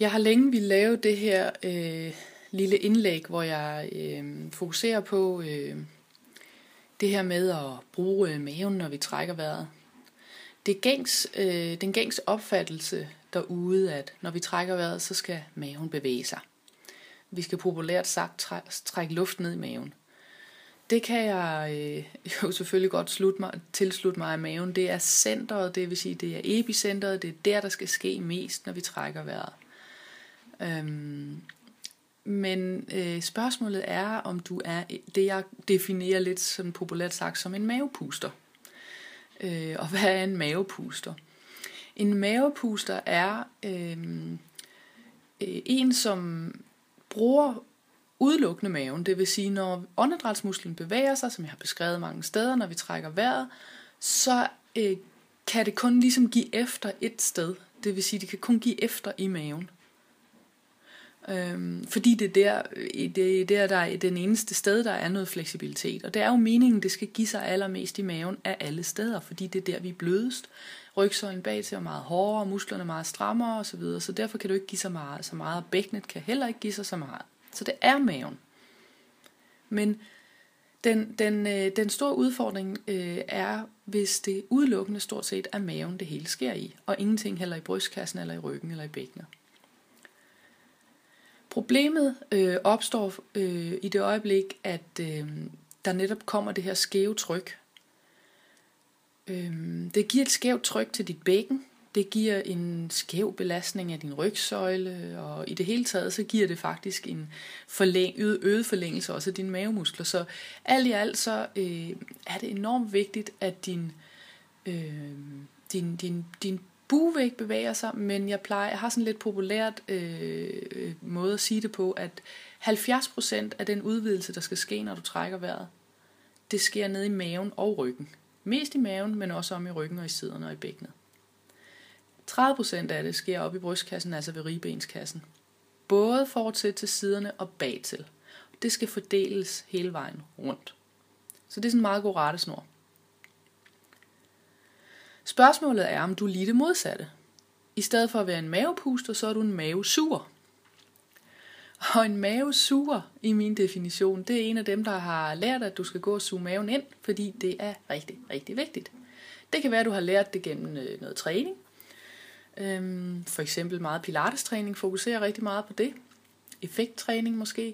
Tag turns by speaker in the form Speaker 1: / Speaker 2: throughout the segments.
Speaker 1: Jeg har længe ville lave det her lille indlæg, hvor jeg fokuserer på det her med at bruge maven, når vi trækker vejret. Det er den gængs opfattelse derude, at når vi trækker vejret, så skal maven bevæge sig. Vi skal populært sagt trække luft ned i maven. Det kan jeg jo selvfølgelig godt tilslutte mig af maven. Det er centret, det vil sige, det er epicentret, det er der skal ske mest, når vi trækker vejret. Men spørgsmålet er, om du er det, jeg definerer lidt sådan populært sagt som en mavepuster. Og hvad er en mavepuster? En mavepuster er en, som bruger udelukkende maven. Det vil sige, når åndedrætsmusklen bevæger sig, som jeg har beskrevet mange steder, når vi trækker vejret, så kan det kun ligesom give efter et sted. Det vil sige, det kan kun give efter i maven. Fordi det er der er den eneste sted, der er noget fleksibilitet. Og det er jo meningen, det skal give sig allermest i maven af alle steder, fordi det er der, vi er blødest. Rygsøjlen bag til er meget hårdere, musklerne er meget strammere osv. Så derfor kan du ikke give så meget, og bækkenet kan heller ikke give sig så meget. Så det er maven. Men den store udfordring er, hvis det udelukkende stort set er maven, det hele sker i, og ingenting heller i brystkassen, eller i ryggen, eller i bækkenet. Problemet opstår i det øjeblik, at der netop kommer det her skæve tryk. Det giver et skævt tryk til dit bækken. Det giver en skæv belastning af din rygsøjle, og i det hele taget, så giver det faktisk en øget forlængelse også af dine mavemuskler. Så alt i alt, så er det enormt vigtigt, at din bugevæg bevæger sig, men jeg har sådan lidt populært måde at sige det på, at 70% af den udvidelse, der skal ske, når du trækker vejret, det sker ned i maven og ryggen. Mest i maven, men også om i ryggen og i siderne og i bækkenet. 30% af det sker op i brystkassen, altså ved ribbenskassen. Både fortil til siderne og bagtil. Det skal fordeles hele vejen rundt. Så det er sådan en meget god rettesnor. Spørgsmålet er, om du er lige det modsatte. I stedet for at være en mavepuster, så er du en mavesuger. Og en mavesuger, i min definition, det er en af dem, der har lært, at du skal gå og suge maven ind, fordi det er rigtig, rigtig vigtigt. Det kan være, at du har lært det gennem noget træning. For eksempel meget pilatestræning fokuserer rigtig meget på det. Effekttræning måske.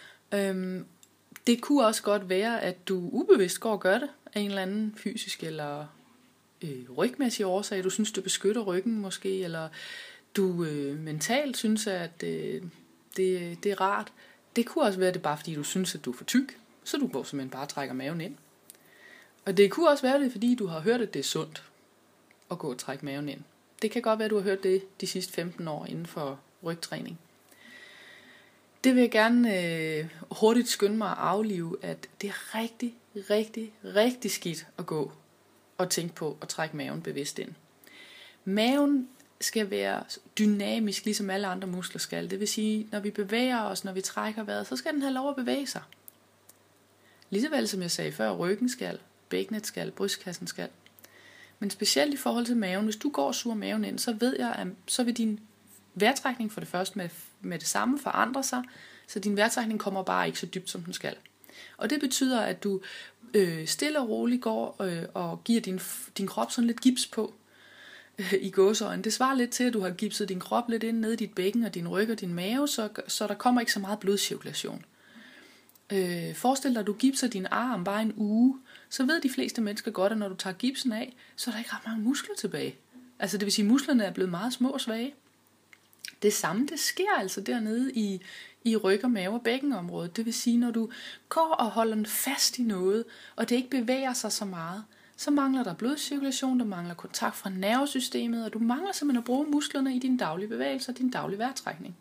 Speaker 1: Det kunne også godt være, at du ubevidst går og gør det af en eller anden fysisk eller rygmæssig årsag. Du synes, du beskytter ryggen måske, eller du mentalt synes, at det er rart. Det kunne også være, at det bare fordi, du synes, at du er for tyk, så du går simpelthen bare trækker maven ind. Og det kunne også være det, fordi du har hørt, at det er sundt at gå og trække maven ind. Det kan godt være, at du har hørt det de sidste 15 år inden for rygtræning. Det vil jeg gerne hurtigt skynde mig at aflive, at det er rigtig, rigtig, rigtig skidt at gå og tænke på at trække maven bevidst ind. Maven skal være dynamisk, ligesom alle andre muskler skal. Det vil sige, når vi bevæger os, når vi trækker vejret, så skal den have lov at bevæge sig. Ligesåvel som jeg sagde før, ryggen skal, bækkenet skal, brystkassen skal. Men specielt i forhold til maven, hvis du går og suger maven ind, så ved jeg, at så vil din vejrtrækning for det første med det samme forandre sig, så din vejrtrækning kommer bare ikke så dybt, som den skal. Og det betyder, at du stille og roligt går og giver din krop sådan lidt gips på i gåseøjne. Det svarer lidt til, at du har gipset din krop lidt ind ned i dit bækken og din ryg og din mave, så der kommer ikke så meget blodcirkulation. Forestil dig, at du gipser din arm bare en uge, så ved de fleste mennesker godt, at når du tager gipsen af, så er der ikke ret mange muskler tilbage. Altså det vil sige, at musklerne er blevet meget små og svage. Det samme, det sker altså dernede i ryg og mave og bækkenområdet. Det vil sige, når du går og holder den fast i noget, og det ikke bevæger sig så meget, så mangler der blodcirkulation, der mangler kontakt fra nervesystemet, og du mangler simpelthen at bruge musklerne i din daglige bevægelse og din daglige vejrtrækning.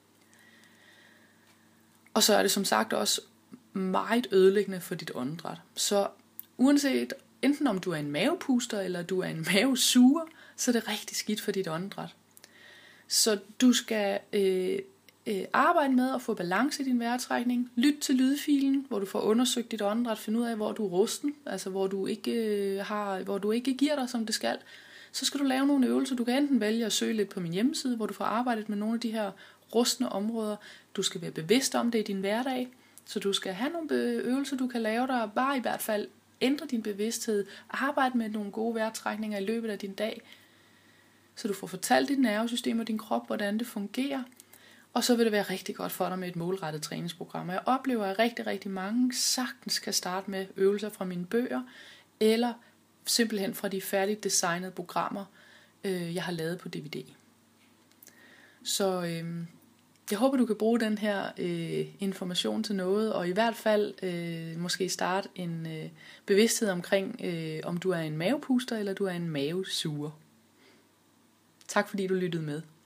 Speaker 1: Og så er det som sagt også meget ødelæggende for dit åndedræt. Så uanset enten om du er en mavepuster eller du er en mavesuger, så er det rigtig skidt for dit åndedræt. Så du skal arbejde med at få balance i din vejrtrækning. Lyt til lydfilen, hvor du får undersøgt dit åndedræt, finde ud af, hvor du er rusten, altså hvor du ikke giver dig, som det skal. så skal du lave nogle øvelser. Du kan enten vælge at søge lidt på min hjemmeside, hvor du får arbejdet med nogle af de her rustne områder. Du skal være bevidst om det i din hverdag, så du skal have nogle øvelser, du kan lave der, bare i hvert fald ændre din bevidsthed, arbejde med nogle gode vejrtrækninger i løbet af din dag, så du får fortalt dit nervesystem og din krop, hvordan det fungerer. Og så vil det være rigtig godt for dig med et målrettet træningsprogram. Jeg oplever, at rigtig, rigtig mange sagtens kan starte med øvelser fra mine bøger, eller simpelthen fra de færdigt designede programmer, jeg har lavet på DVD. Så jeg håber, du kan bruge den her information til noget, og i hvert fald måske starte en bevidsthed omkring, om du er en mavepuster, eller du er en mavesuger. Tak fordi du lyttede med.